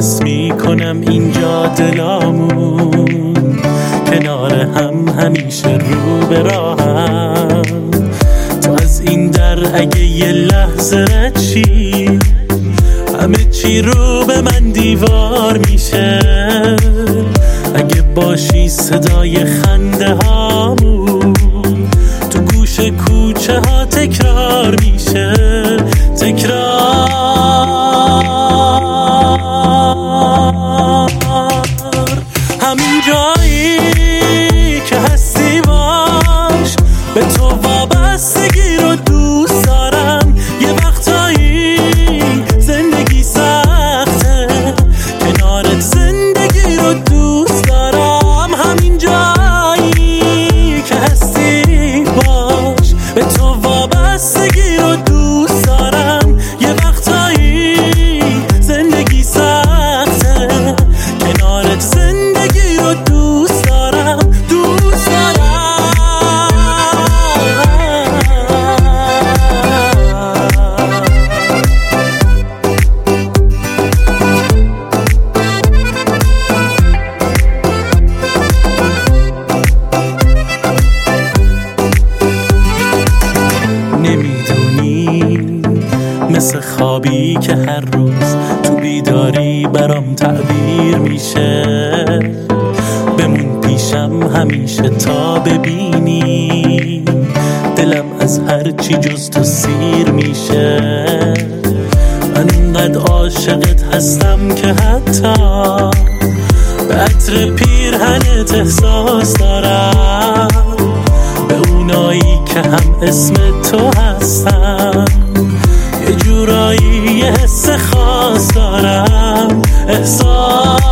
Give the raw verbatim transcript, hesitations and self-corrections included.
حس میکنم اینجا دلامون کنار هم همیشه رو به راهم. تو از این در اگه یه لحظه رد شی همه چی رو به من دیوار میشه. اگه باشی صدای خنده هامون تو گوش کوچه ها تکرار میشه. تکرار همین جایی که هستی باش، به تو وابستگی رو دوست دارم. یه وقتایی زندگی سخته، کنارت زندگی رو دوست دارم. همین جایی که هستی باش، به تو وابستگی رو دوست دارم. یه وقتایی زندگی سخته، کنارت زندگی رو دوست دارم، دوست دارم. نمیدونی مثل خوابی که هر روز تو بیداری برام تعبیر میشه. بمون پیشم همیشه تا ببینی دلم از هر چی جز تو سیر میشه. من انقدر عاشقت هستم که حتی به عطر پیرهنت احساس دارم. به اونایی که هم اسم تو هستن یه جورایی یه حس خاص دارم. احساس